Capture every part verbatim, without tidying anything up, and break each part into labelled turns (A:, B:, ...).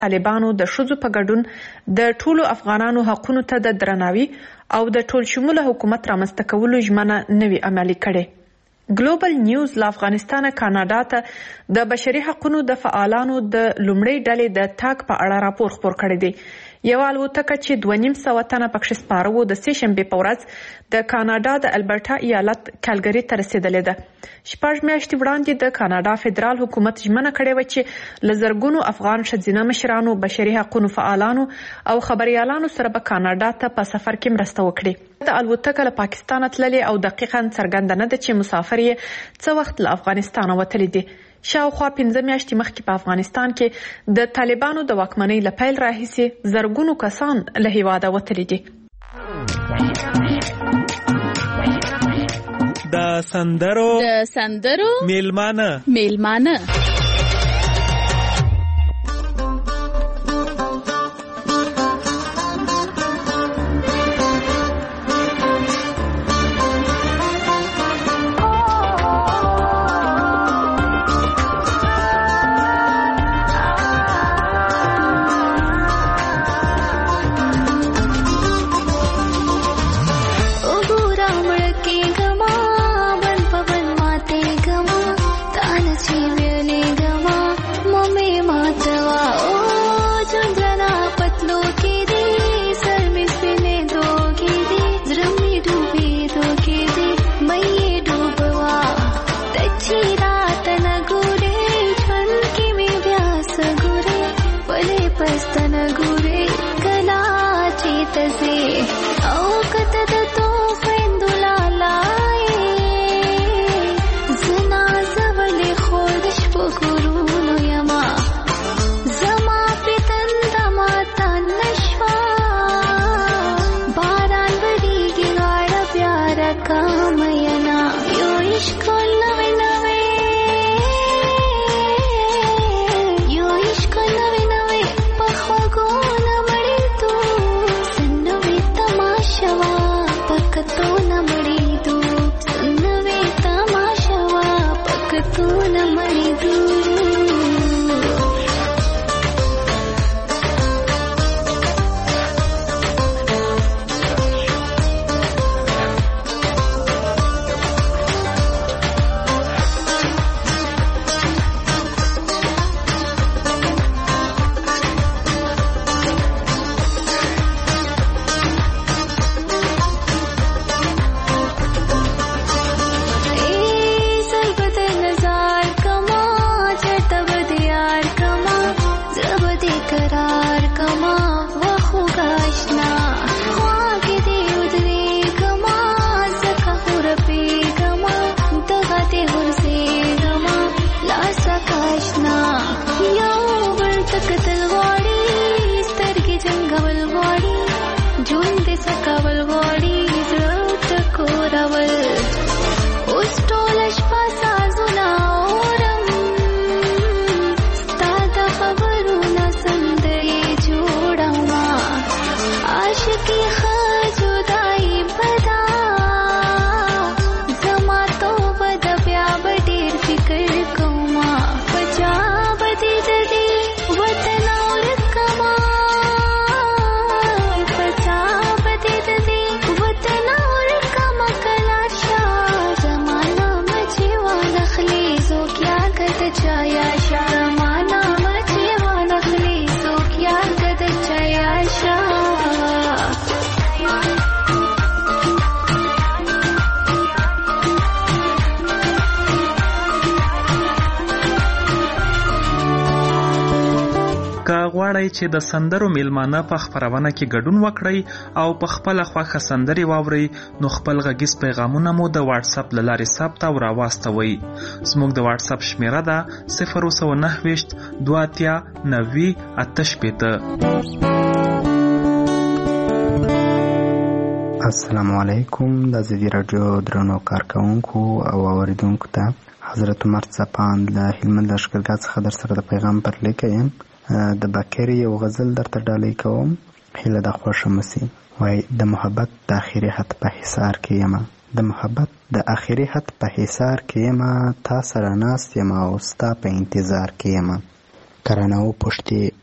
A: طالبانو د ښځو په ګډون د ټولو افغانانو حقونو ته د درناوي او د ټول شموله حکومت رامنځته کولو ژمنه نوي عملي کړې. ګلوبل نیوز له افغانستانه کاناډا ته د بشري حقونو د فعالانو د لومړۍ ډلې د تاګ په اړه راپور خپور کړی دی. یوه الوتکه چې دوه نیم سوه تنه پکښې سپاره وو د سې شنبې په ورځ د کاناډا د البرټا ایالت کالګري ته رسېدلې ده. شپږ میاشتې وړاندې د کاناډا فدرال حکومت ژمنه کړې وه چې له زرګونو افغان ښځینه مشرانو، بشري حقونو فعالانو او خبریالانو سره به کاناډا ته په سفر کې مرسته وکړي. د الوتکه له پاکستانه تللې او دقیقاً څرګنده نه ده چې مسافر یې څه وخت له افغانستانه وتلی دي. شاوخوا پنځه میاشتې مخکې په افغانستان کې د طالبانو د واکمنۍ له پیل راهیسې زرګونو کسان له هیواده وتلي دي.
B: د سندرو
C: د سندرو
B: میلمانه
C: میلمانه
B: غواړئ چې د سندرو میلمانه په خپرونه کې ګډون وکړئ او په خپله خوښه سندرې واورئ، نو خپل غږیز پیغامونه مو د واتس اپ له لارې ثبت او راواستوئ. زموږ د واتس اپ شمیره ده صفر سوه نهه ویشت دوه اتیا نوي اته شپېته.
D: السلام علیکم. د ازادي راډیو درنو کارکوونکو او اوریدونکو ته حضرت عمر څپاند له هلمند لښکرګاه څخه در سره د پیغام پر لیکه یم. د باکرې یو غزل درته ډالۍ کوم، هیله د خوښه مسي. وای د محبت د اخري حد په حصار کې یم، د محبت د اخري حد په حصار کې یم، تا سره ناست یم او ستا په انتظار کې یم. کرانه و پشتې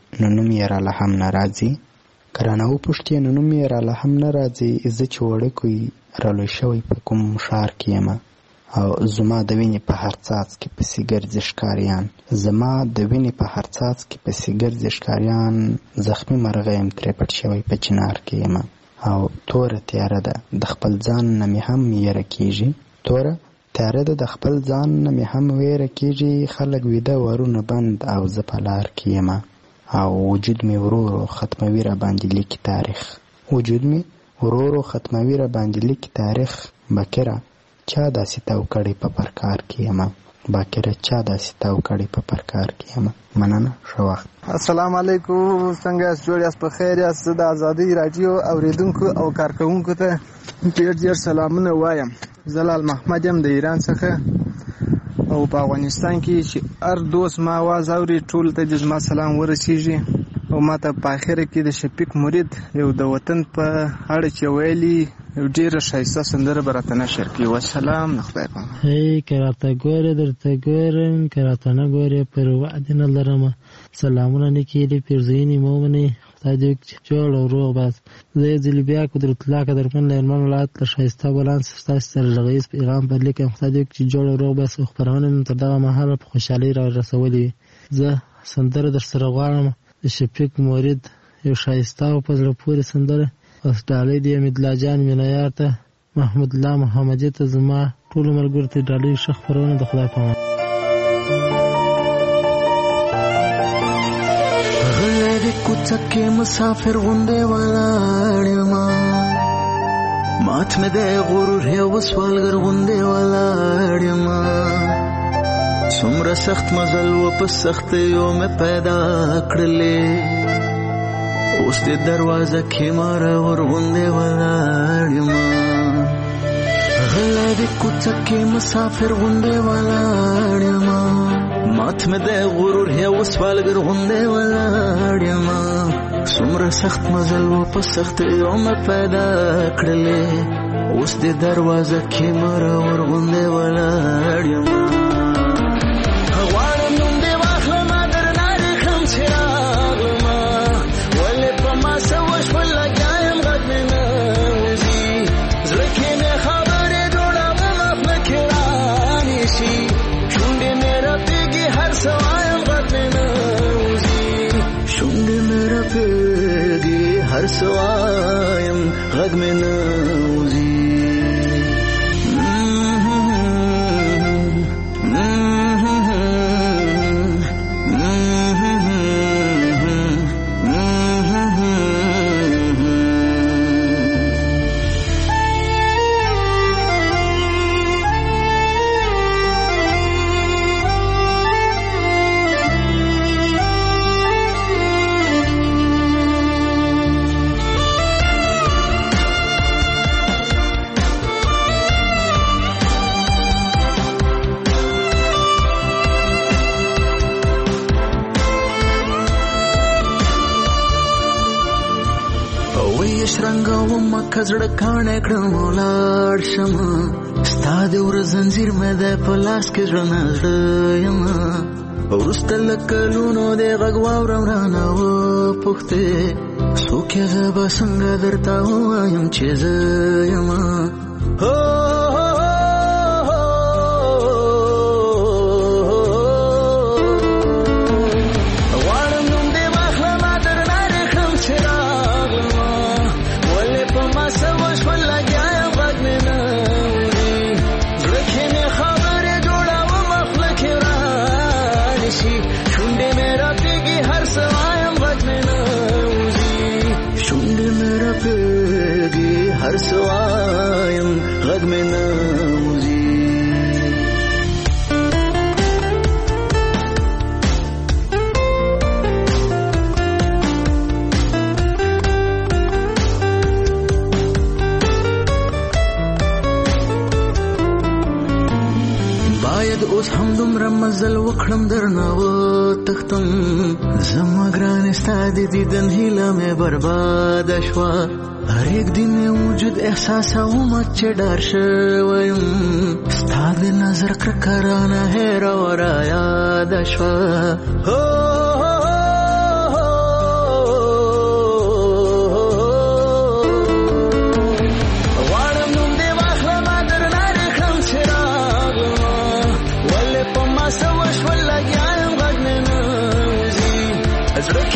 D: نو نوم یې راله هم نه راځي. که رانه وپوښتې نو نوم یې راله هم نه راځي. زه چې وړوکی رالوی شوی په کوم ښار کې یم او زما د وینې په هر څاڅکي پسې ګرځي ښکاریان. زما د وینې په هر څاڅکي پسې ګرځي ښکاریان. زخمي مرغه یم ترې پټ شوی په چنار کې یم او توره تیاره ده د خپل ځان نه مې هم یره کېږي. توره تیاره ده د خپل ځان نه مې هم ویره کېږي. خلک ویده ورونه بند او زه په لار کې یم او وجود مې ورو ورو ختموي را باندې لیکي تاریخ. وجود مې ورو ورو ختموي را باندې لیکي تاریخ. بکره چا داسې تاو کړی په پرکار کې یم. باکره چا داسې تاو کړی په پرکار کې یم. مننه، ښه وخت.
E: السلام علیکم، څنګه یاست؟ جوړ یاست؟ په خیر یاست؟ زه د ازادۍ راډیو اوریدونکو او کارکوونکو ته ډېر ډېر سلامونه وایم. زه لال محمد یم د ایران څخه او په افغانستان کې چې هر دوست ما آواز اوري ټولو ته دې زما سلام ورسیږي. او ما ته په اخره کې د شفیق مرید یو د وطن په اړه چې ویلي یو ډېره ښایسته سندره به راته نشر کړي. وسلام، نه خدای پامان.
F: هی که راته ګورې درته ګورم، که راته نه ګورې پر وعدې نه لرمه. سلامونه نه کېږي پیرزوینې مه ومنئ. خدای دې وکړي جوړ او روغ باز. زه یو ځلې بیا قدرت الله قدرمن له هلمند ولایت له ښایسته ګلان ستاسو سره غږیز پیغام پر لیکم. خدای دې وکړي چې جوړ او روغ باز او خپرونه مې تر دغه مهاله په خوشحالۍ را رسولې وي. زه سندره در سره غواړم د شفیق مرید یو ښایسته او په زړه پورې سندره. اوس ډالۍ دې حمیدالله جان مینهیار ته، محمود الله محمدي ته، زما ټولو ملګرو ته ډالۍ ښه خپرونه د خدای په امان.
G: غلی د کوڅه کې مسافر غوندې ولاړ یمه، مات مې د غرور یو سوالګر غوندې ولاړ یمه. څومره سخت مزل و په سختیو مې پیدا کړلې، اوس دې دروازه کې ماره ور غوندې ولاړ یمه. غلی د کوڅه کې مسافر غوندې ولاړ یمه، مات مې د غرور یو سوالګر غوندې ولاړ یمه. څومره سخت مزل و په سختیو مې پیدا کړلې، اوس دې دروازه کې ماره ور غوندې ولاړ یمه. هر سوایم غږ مې نه وځي. کزړه کاڼه کړم ولاړ شمه، ستا د ور زنځیر مې د په لاس کې زړه نه زړه یمه. وروسته له کلونو د غږ واورم رانه وپوښتې، څوک یې زه به څنګه درته ووایم چې زه یمه. هر سوایم غږ مې نه وځي. باید اوس هم دومره مزل وکړم درنه وتښتم، زما ګرانې ستا د دیدن هیله مې برباده شوه. هر یک دن وجود احساسوم چې ډار شویم، ستا د نظر کرکه رانه هېره ورایاده شوه.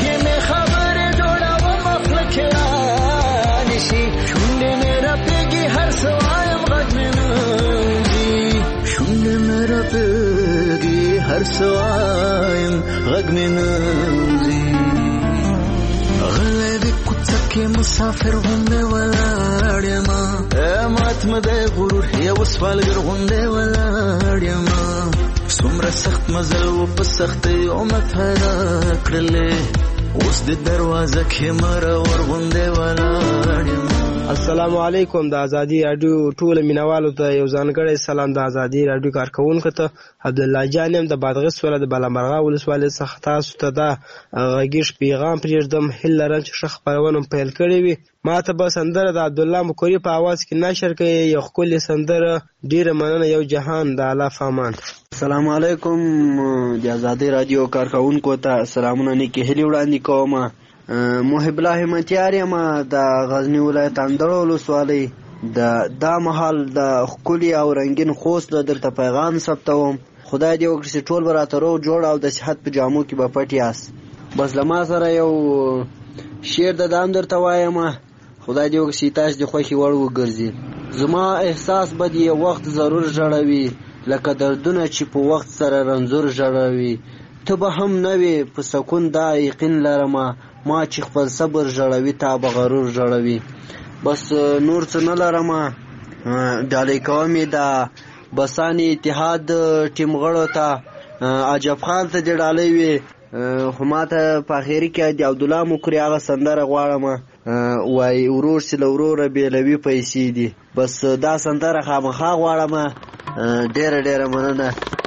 G: کې مې خبرې جوړوم خپله کې رانشي شونډې مې رپېږي هر څه وایم غږ مې نه وځي شونډې مې رپېږي هر څه وایم غږ مې نه وځي غلی د کوڅه کې مسافر غوندې ولاړ یمه مات مه دی غرور یو سوالګر غوندې ولاړ یمه څومره سخت مزل و په سختیو مه پیدا کړلې اوس د دروازه کې مرور غوندې ولاړ یم.
H: السلام علیکم. د ازادي راډیو ټول مینوالو ته یو ځانګړی سلام. د ازادي راډیو کارکونکو ته عبدالله جان یم د بادغیس ولایت د بالامرغه ولسوالۍ څخه تاسو ته دا غږیز پیغام پرېږدم. هیله لرم چې ښه خپرونه مو پیل کړې وي. ما ته به سندره د عبدالله مکوري په اواز کې نشر کوي. یو ښکلې سندره. ډېره مننه. یو جهان د الله فامان.
I: السلام علیکم. د ازادي راډیو کارکونکو ته سلامونه نیکې هیلې وړاندې کوم. محب الله همتیار یم د غزني ولایت اندړ ولسوالۍ. د دا مهال د ښکلي او رنګین خوست درته پیغام ثبتوم. خدای دې وکړي چې ټول به راته روغ جوړ او د صحت په جامو کې به پټ یاست. بس له ما سره یو شعر د دام درته وایم. خدای دې وکړي چې تاسو د خوښې وړ وګرځي. زما احساس به دې یو وخت ضرور ژړوي لکه دردونه چې په وخت سره رنځور ژړوي. ته به هم نه وې په سکون دا یقین لرمه ما چې خپل صبر ژړوي تا به غرور ژړوي. بس نور څه نه لرمه. ډالۍ کوم یې د بسانې اتحاد ټیم غړو ته عجب خان ته دې ډالۍ وي. خو ما ته په اخري کې د عبدالله مکري هغه سندره غواړم وایي ورور چې له وروره بېلوي پیسې دي. بس دا سندره خامخا غواړم. ډېره ډېره مننه.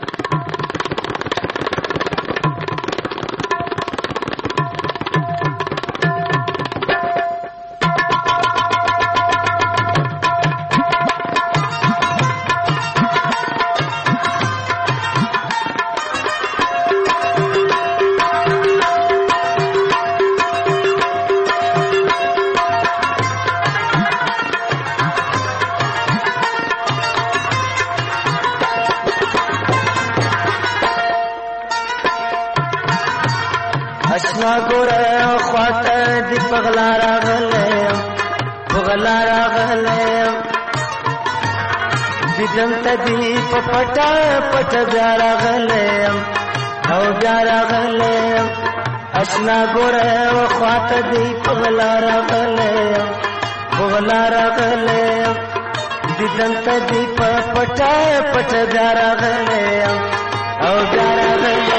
G: اشنا ګوره خواته دې پغلا راغلی پغلا راغلی دیدم ته دې په پټه پټه بیا راغلی او بیا راغلی. اشنا ګوره خواته دې پغلا راغلی پغلا راغلی دیدم ته دې په پټه پټه بیا راغلی او بیا راغلی.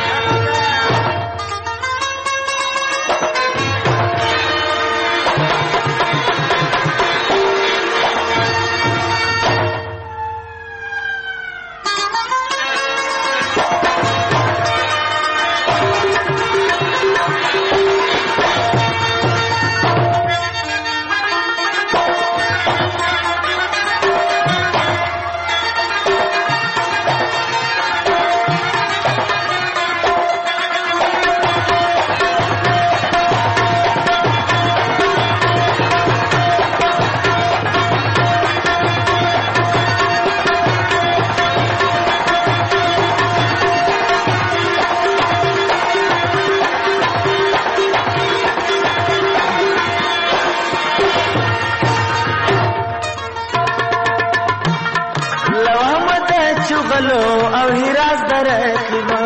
G: چغلو او هراس درکبا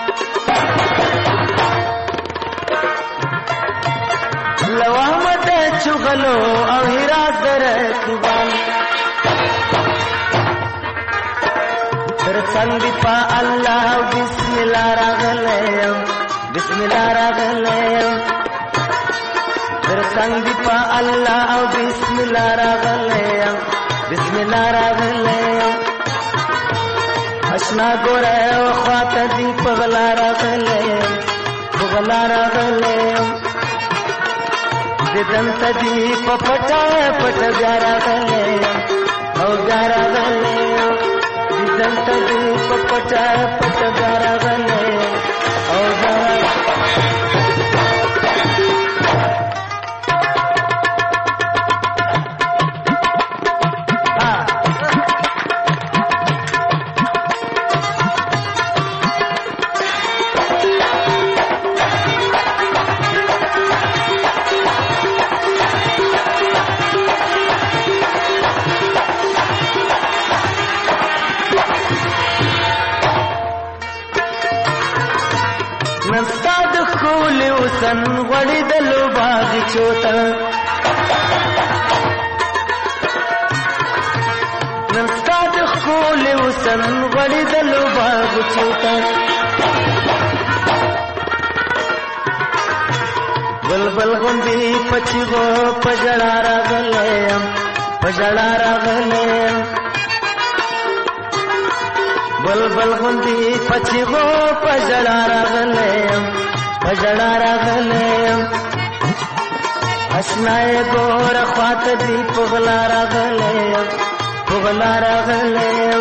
G: لو احمد چغلو او هراس درکبا در څنګ په الله بسم الله راغله بسم الله راغله در څنګ په الله او بسم الله راغله بسم الله راغله. اشنا ګوره خواته دې پغلا راغلی پغلا راغلی دیدم ته دې په پټه پټه بیا راغلی او بیا راغلی دیدم ته دې په پټه پټه بیا راغلی او بیا
J: وسن غړي د لوباغ چوتا نن ستاد خول وسن غړي د لوباغ چوتا بلبل غوندي پچغو پجړا راغلم پجړا راغلم بلبل غوندي پچغو پجړا راغلم پجړا راغلم اسنای ګور خواط دی پغلا راغلم پغلا راغلم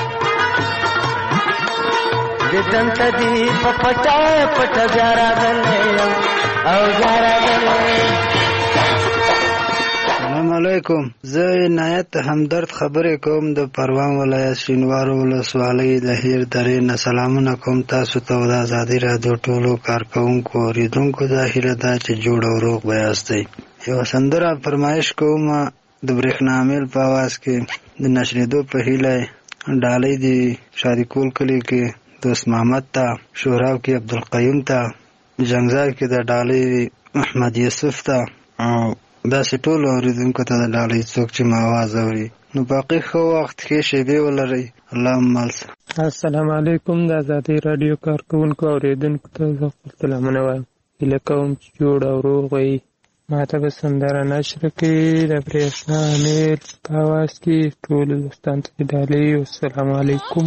J: ددنت دی پپټا پټ بیا راغلم او بیا راغلم.
D: السلام علیکم. زه عنایت همدرد خبرې کوم د پروان ولایت شینوارو ولسوالۍ د هیر درې نه سلامونه کوم تاسو ته د ازادي راډیو ټولو کارکوونکو اوریدونکو دا هیله ده چې جوړ او روغ به یاستئ. یوه سندره فرمایش کوم د برېښنا میل په اواز کې د نشرېدو په هیله ډالۍ دي شاریکول کلي کې دوست محمد ته، شوراو کې عبدالقیوم ته، جنګزار کې د ډالۍ محمد یوسف ته او داسې ټولو اوریدونکو ته د ډالۍ څوک چې ما آواز اوري. نو باقي ښه وخت ښې شېبې ولرئ. اللهم ملسه.
K: السلام علیکم. د ازادي راډیو کارکوونکو اوریدونکو ته زه خپل سلامونه وایم. هیله کوم چې جوړ او روغ وئ. ما ته به سندره نشر کړي د برېښنا میل په اواز کې ټولو دوستانو ته ډالۍ. والسلام علیکم.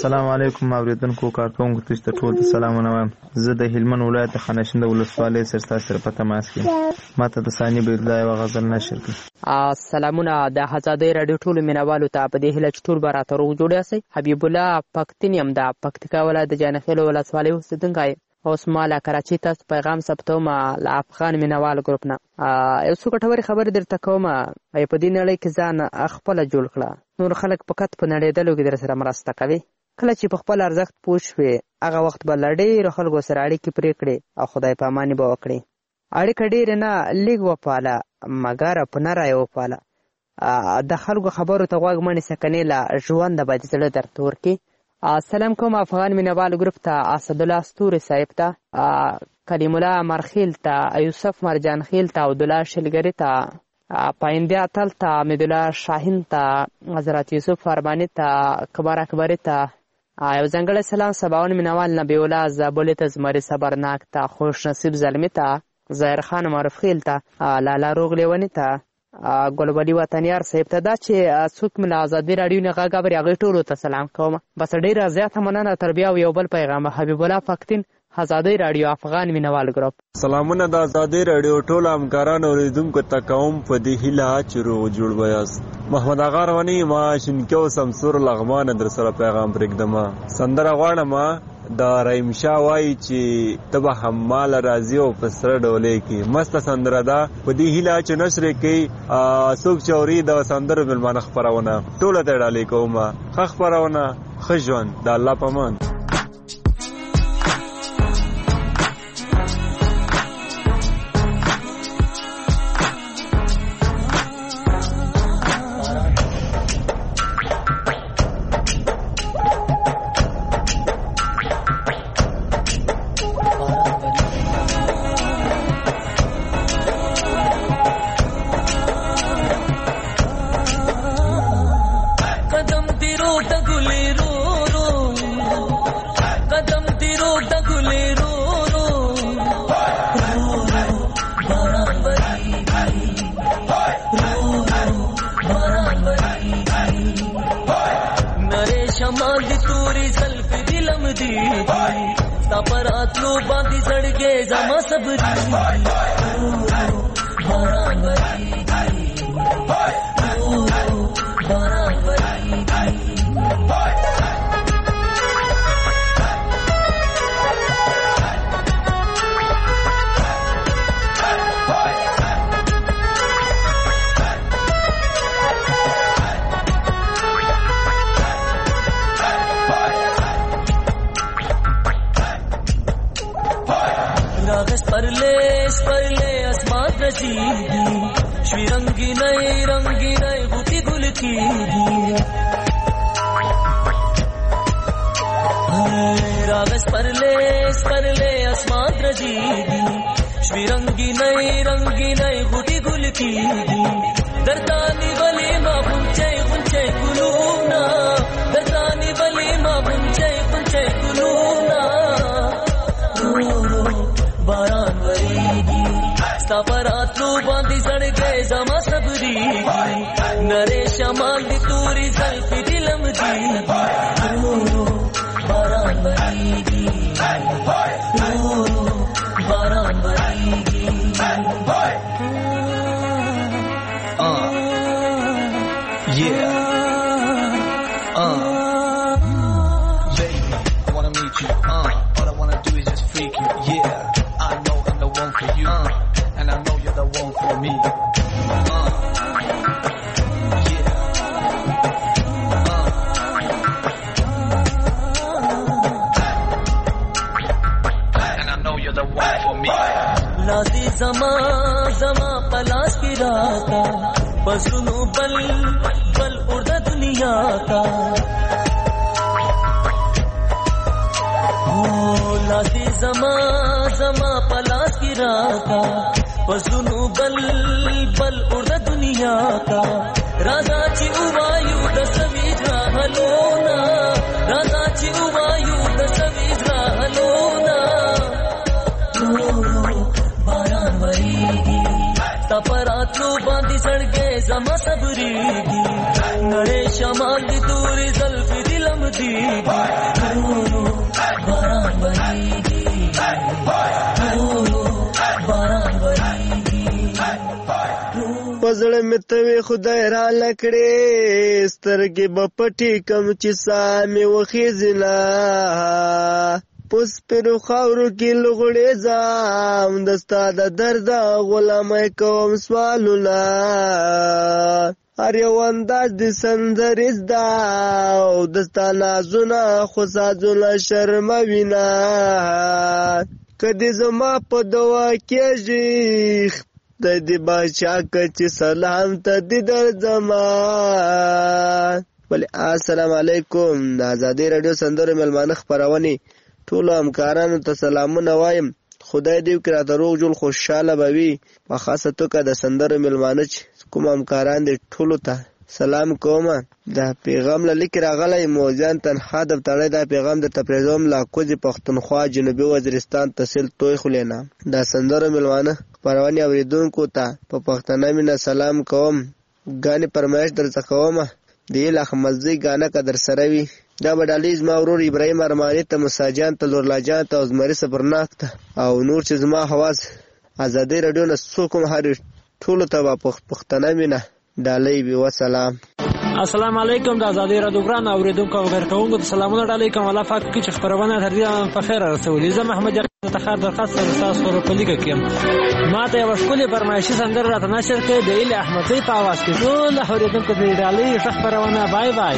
L: السلام علیکم اوریدونکو کارکونکو تاسو ته ټول سلامونه وایم. زه د هلمند ولایت خانشین د ولسوالۍ سره سره په تماس کې ماته د ثاني بيدلا یو غزل نشر کړ.
M: سلامونه د آزادۍ رادیو ټول مینوالو ته په دې هیله چې ټول به راته روغ جوړ یاست. حبیب الله پښتون یم د پکتیکا ولایت د جانخیل ولسوالۍ اوسیدونکی. اوس ما له کراچۍ تاسو پیغام ثبتوم له افغان مینوال ګروپ نه. یو څو ګټورې خبرې درته کوم. په دې نړۍ کې ځان خپله جوړ کړه، نور خلک فقط په نړېدلو کې در سره مرسته کوي. کله چې په خپل ارزښت پوه شوې هغه وخت به له ډېرو خلکو سره اړیکې پرې کړې او خدای پاماني به وکړې. اړیکه ډېرې نه لږ وپاله مګر په نره یې وپاله. د خلکو خبرو ته غوږ مه نیسه کنې له ژونده به د زړه درد ورکړي. سلام کوم افغان مینوال ګروپ ته، اسدالله ستوري صاحب ته، کلیم الله مرخیل ته، یوسف مرجان خیل ته، عبدالله شلګري ته، پاینده اتل ته، حمیدالله شاهین ته، حضرت یوسف فرمانی ته، کبار اکبري ته، یو ځانګړی سلام سباون مینوال نبی الله زابلي ته، زمري صبرناک ته، خوش نصیب زلمي ته، ظاهر خان معروف خیل ته، لالا روغ لیوني ته، ګلبدي وطنیار صاحب ته. دا چې څوک مې له ازادي راډیو نه غږ اوري هغوی ټولو ته سلام کوم. بس ډېره زیاته مننه. تر بیا یو بل پیغام. حبیب الله پښتون، آزادۍ راډیو افغان مینوال ګروپ.
N: سلامونه د آزادۍ راډیو ټول همکاران اوریدونکو ته کوم په دې هیله چې روغ جوړ به یاست. محمد اغا رواني ما شینکیو سمسور لغمان در سره پیغام پرېږدم. سندره غواړم د رحیم شاه وایي چې ته به هماله راځي او په سره ډولۍ کې مسته سندره ده. په دې هیله چې نشر یې کوي څوک چې اوري د سندرو مېلمانه خپرونه ټوله ته ډالۍ کوم. ښه خپرونه، ښه ژوند، د الله په امان.
O: زما صبرېږي نړۍ شمال دي تورې زلفې دي لمدي پزړه مې توی خدای را لکړې سترګې به پټې کم چې ساه مې وخېزله پس پرو خاورو کې لغړې ځام د ستا د درده غلامۍ کوم سوالونه هر یو انداز د سندرې زده او د ستا نازونه خو سازونه شرموینه که دې زما په دوا کېږي د دې باچا که چې سلام ته دې درځما. ولې السلام علیکم. د ازادي راډیو سندرو مېلمانه خپرونې ټولو همکارانو ته سلامونه وایم. خدای دې وکړي راته روغ جوړ خوشحاله به وي. په خاصه توګه د سندرو مېلمانه چې کوم همکاران دي ټولو ته سلام کوم. دا پیغام له لیک راغلی موزیان تنها د تړی دا پیغام د تپریزوم لا کوزي پښتونخوا جنوبي وزیرستان تحصیل توی خلینا. دا سندرو مېلمانه خپرونې اوریدونکو ته په پښتنه مینه سلام کوم. غانې فرمایش درڅ کوم د اله مزي غانه قدر سره وي. دا بدالیز ما ورور ابراهیم ارمانی ته مساجان ته لورلا جان ته ازمری صبرناک ته او نور چې زما حواس ازادي رادیو نه سوکم هر ټولو ته په پښتنه مینه ډالۍ وي. وسلام.
P: السلام علیکم. د ازادي رادیو ګران اوریدونکو او غیرکونکو ته سلامونه ډالۍ کوم. الله پاک کې چې خبرونه تر دې په خیر رسولي. زه محمد ته خیر درخواست سره تاسو سره په لیکه کې ما ته یو ښکلې فرمایشي سندره راته نشر کړې د ایله احمدزی په आवाज کې. ټول اوریدونکو ته ډالۍ خبرونه. بای بای.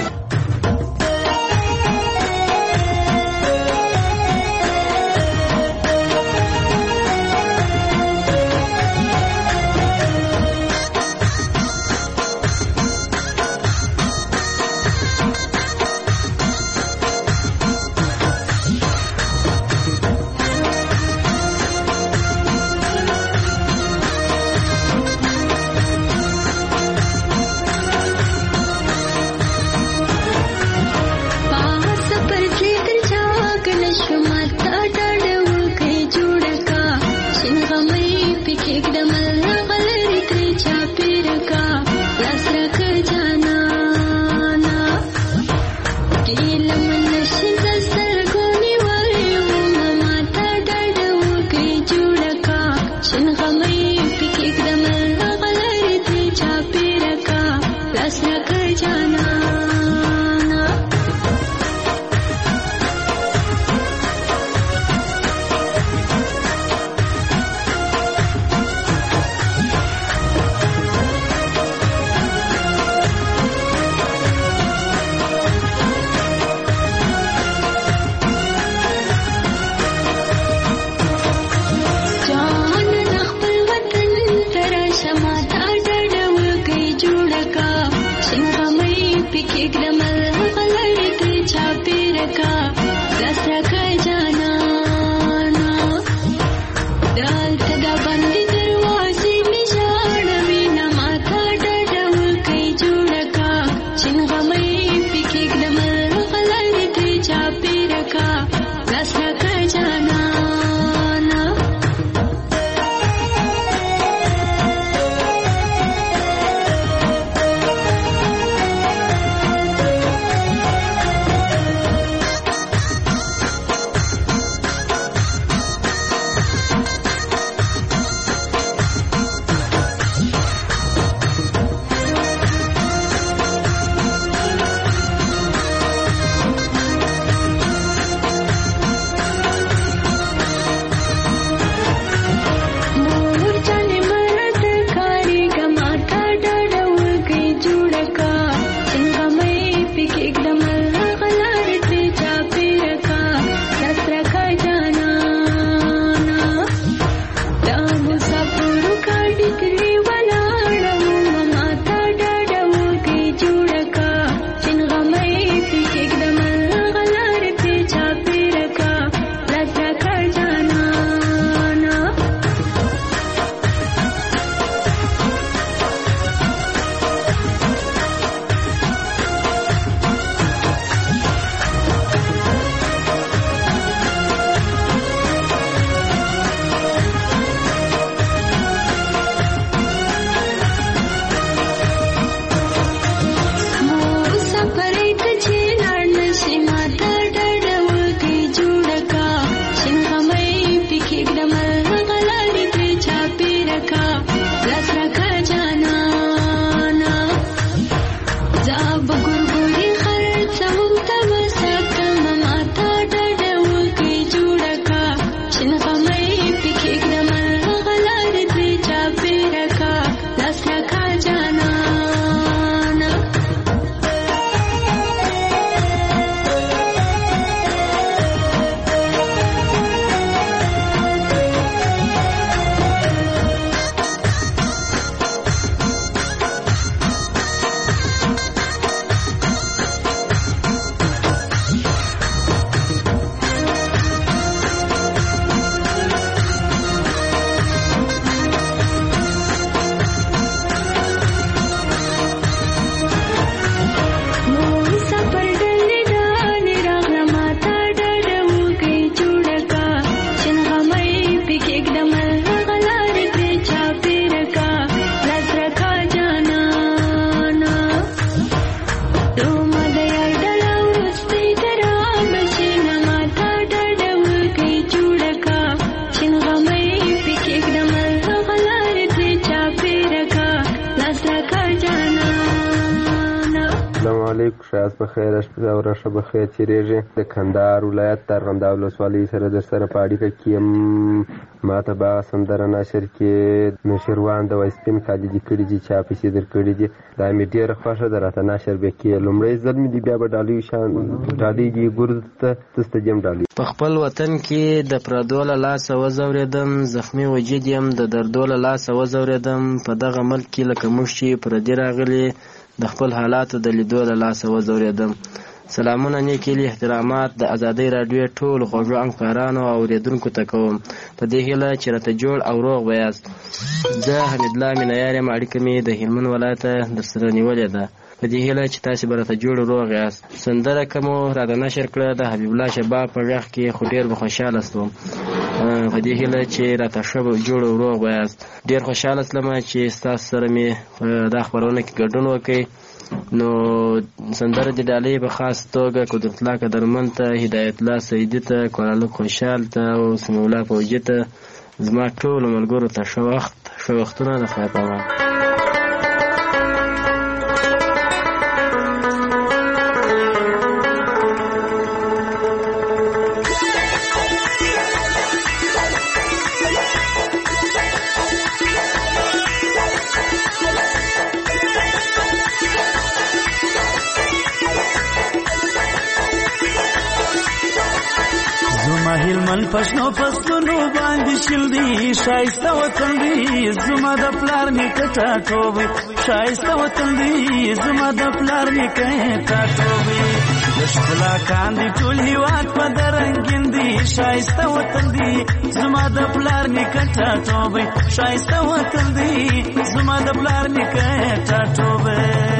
Q: ښایست په خیر او رشه په خیر تېرېږي. د کندهار ولایت د ارغنداب ولسوالۍ سره در سره په اړیکه کې یم. ما ته به سندره نشر کې نوشیروان د وایسپین کالي دي کړي دي چا پیسې در کړي دي دا مې ډېره خوښه ده راته نشر به کې لومړی ځل مې دي بیا به ډالۍ شان ډالۍ دي ګورد ته دسته دیم ډالۍ
H: په خپل وطن کې د پردو له لاسه وځورېدم زخمي وجود یم د دردو له لاسه وځورېدم په دغه ملک کې لکه موږ چې پردي راغلي د خپل حالاتو د لیدو له لاسه وځورېدم. سلامونه نیکیلي احترامات د ازادۍ راډیو ټولو خوږو همکارانو او اورېدونکو ته کوم په دې هیله چې راته جوړ او روغ به یاست. زه حمیدالله مینهیار یم. اړیکه مې د هلمند ولایته درسره نیولې ده په دې هیله چې تاسې به راته جوړ روغ یاست. سندره که مو راته نشر کړه د حبیب الله شباب په غږ کې خو ډېر به خوشحاله شوم په دې هیله چې راته ښه جوړ روغ به یاست. ډېر خوشحاله شلم چې ستاسو سره مې دا خپرونه کې ګډون وکړئ. نو سندره د ډالۍ په خاص توګه قدرت الله قدرمن ته هدایت الله سیدي ته کورالک خوشحال ته او سمیع الله فوجي ته زما ټولو ملګرو ته ښه وخت ښه وختونه د خدای په امان.
J: هلمند پښنو فصلونو باندې شل دی شایسته وطن دی زما د پلار نیکه ټاټوبی شایسته وطن دی زما د پلار نیکه ټاټوبی د ښکلا کاندي ټول هیواد په درنګین دی شایسته وطن دی زما د پلار نیکه ټاټوبی شایسته وطن دی زما د پلار نیکه ټاټوبی.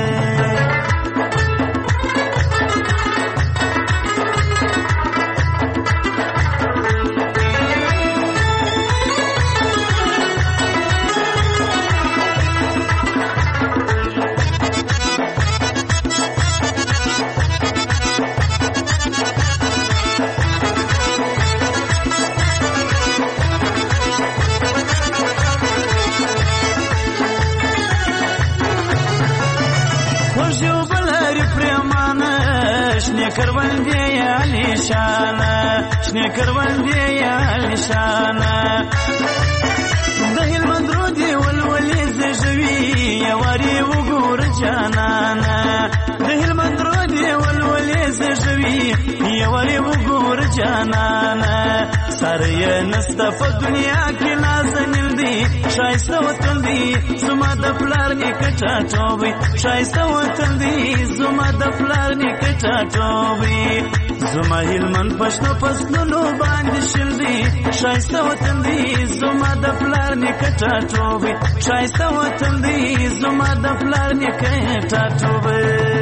J: کروندې علی شانه شنه کروندې علی شانه د هلمند رودي ولولې زژوي یواري وګور جانانه د هلمند رودي ولولې زژوي یواري وګور جانانه سره نسته په دنیا کې نازنین دي شایسته وطن دی زما د پلار نیکه ټاټوبی شایسته وطن دی زما د پلار نیکه ټاټوبی زما هلمند پښتو فصلونو باندې شل دی شایسته وطن دی زما د پلار نیکه ټاټوبی شایسته وطن دی زما د پلار نیکه ټاټوبی.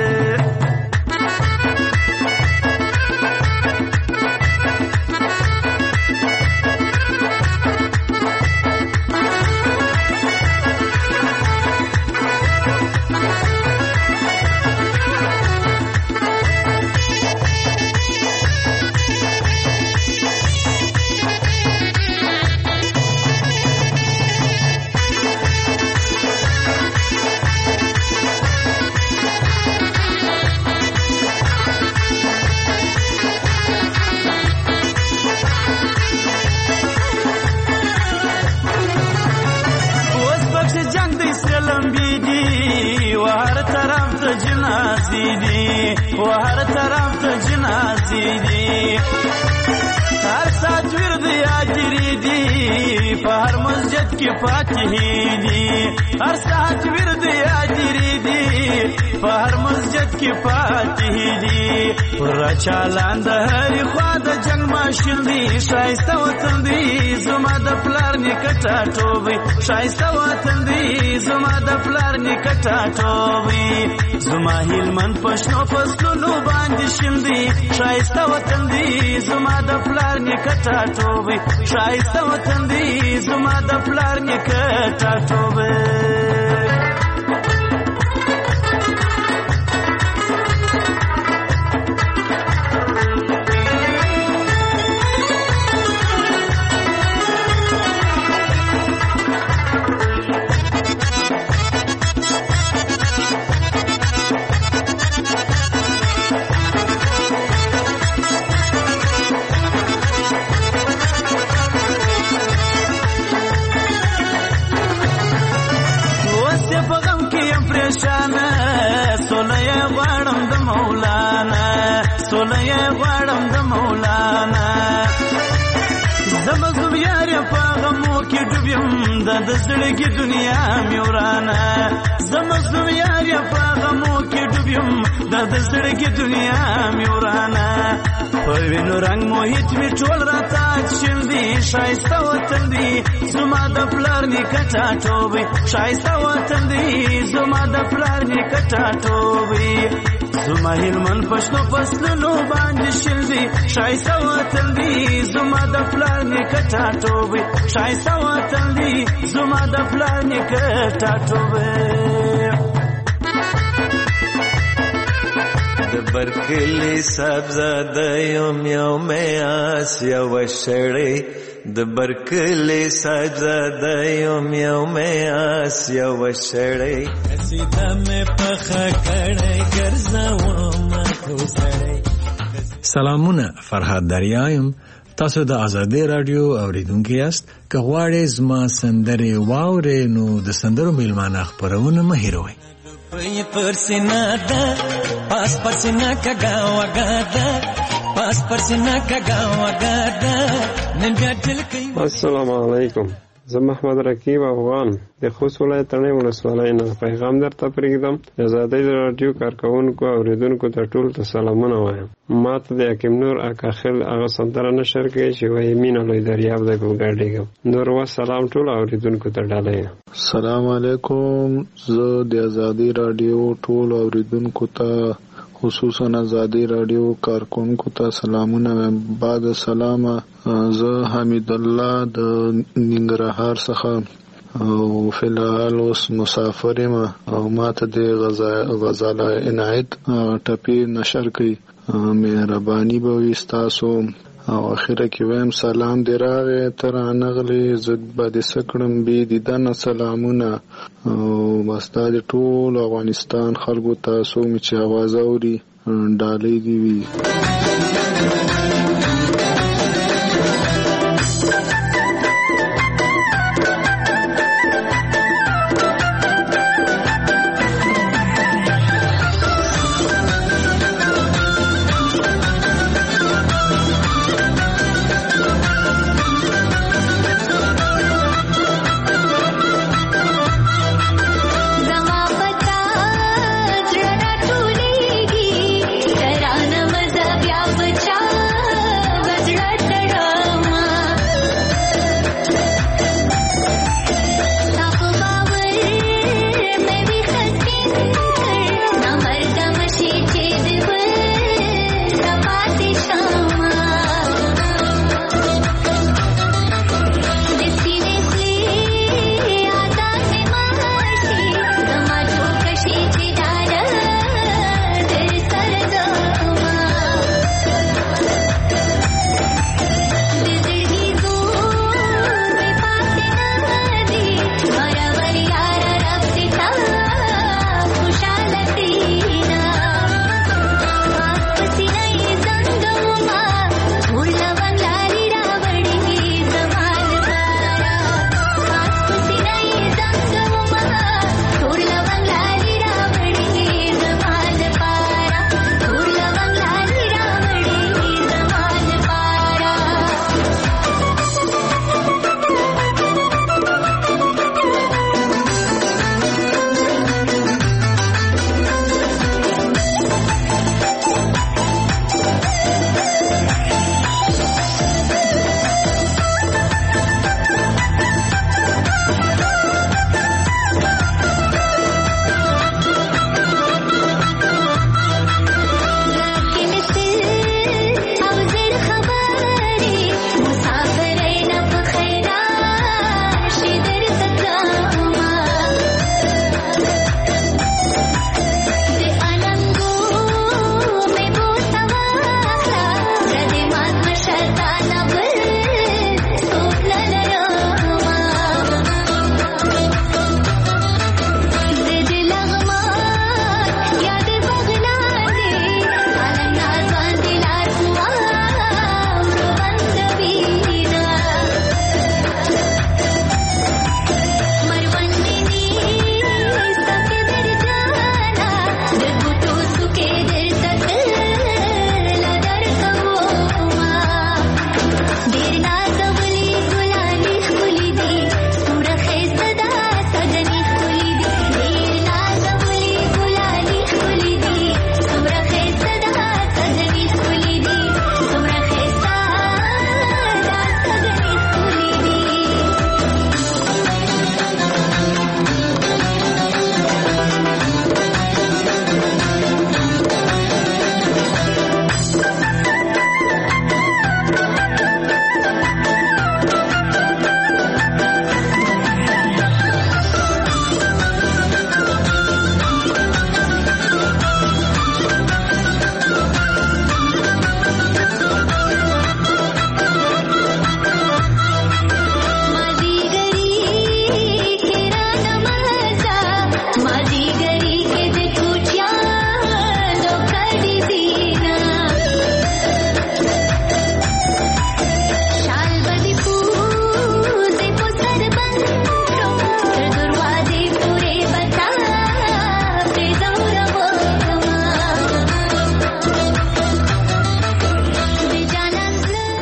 J: وهر طرف ته جنازې دي هر ساعت ورد یاجري دي په هر مسجد کې فاتحې دي هر ساعت ورد یاجري دي په هر مسجد کې فاتحې دي پر چالان د هر خوا د جنگ ماشین دي شایسته وطن دی زما د پلار نیکه ټاټوبی شایسته وطن دی زما د پلار نیکه ټاټوبی زما هلمند پښتو فصلونو باندې شل دی شایسته وطن دی زما د پلار نیکه ټاټوبی شایسته وطن دی زما د پلار نیکه ټاټوبی. دا د زړګي دنیا مې ورانه زمزم یار یا په غمو کې ډوب یم دا د زړګي دنیا مې ورانه په وینو رنګ محیط مې ټول راته شیندي ښایسته وطن دی زما د پلار نیکه ټاټوبی ښایسته وطن دی زما د پلار نیکه ټاټوبی زما هلمند پښتو فصلونو باندې شیندي ښایسته وطن دی زما د پلار نیکه ټاټوبی ښایسته وطن دی زما د پلار نیکه ټاټوبی
R: د برکلی سبزاده یم یو میاس یو شړی د برکلی سبزاده یم یو میاس یو شړی
J: قصیده مې پخه کړی ګرځوم خو سړی.
S: سلامونه، فرهاد دریایم. تاسو د آزادۍ رادیو اوریدونکي یاست. که غواړئ زما سندرې واورئ نو د سندرو میلمانه خپرونه مه هېروئ.
J: پای پر سینا ده پاس پر سینا کګا وګا ده پاس پر سینا کګا وګا ده نن ګټل کوي.
T: السلام علیکم، زه محمد رقیب افغان د خوست ولایت تڼۍ ولسوالۍ نه پیغام درته پرېږدم. د آزادۍ راډیو کارکوونکو اوریدونکو ته ټول ته سلامونه وایم. ما ته د حکیم نور اکاخیل هغه سندره نشر کوي چې وایي مینه لوی دریاب دی په ګډېږم. نور وسلام ټول اوریدونکو ته ډالۍ.
U: السلام علیکم، زه د آزادۍ راډیو ټول اوریدونکو ته خصوصا آزادۍ راډیو کارکونکو ته سلامونه وایم. بعد سلامه، زه حمید الله د ننګرهار څخه او فلحال اوس مسافر یم او ماته د غزل عنایت ټپې نشر کوي. مهرباني به وي ستاسو. او اخره کې وایم سلام دې راغی ته رانغلې زه به دې څه کړم بې دیدنه سلامونه. او بس دا د ټول افغانستان خلکو ته څوک مې چې اواز اوري ډالۍ دې وي.
V: Did not